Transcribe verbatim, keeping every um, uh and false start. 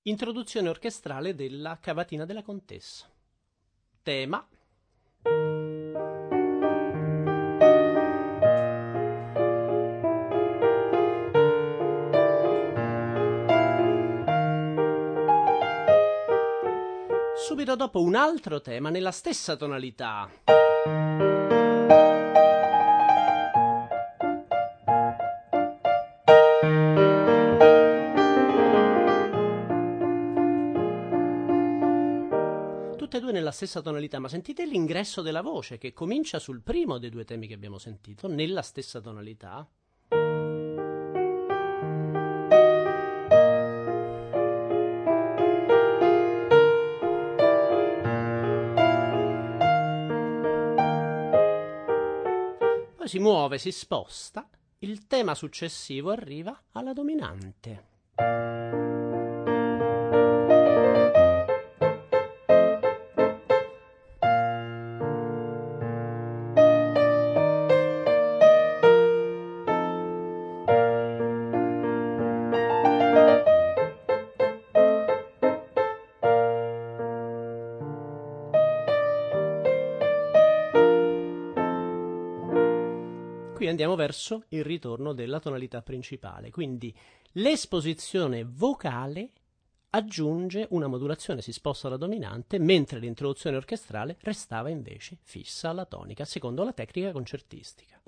Introduzione orchestrale della Cavatina della Contessa. Tema: subito dopo un altro tema nella stessa tonalità. Tutte e due nella stessa tonalità, ma sentite l'ingresso della voce che comincia sul primo dei due temi che abbiamo sentito, nella stessa tonalità. Poi si muove, si sposta, il tema successivo arriva alla dominante. Qui andiamo verso il ritorno della tonalità principale, quindi l'esposizione vocale aggiunge una modulazione, si sposta alla dominante, mentre l'introduzione orchestrale restava invece fissa alla tonica, secondo la tecnica concertistica.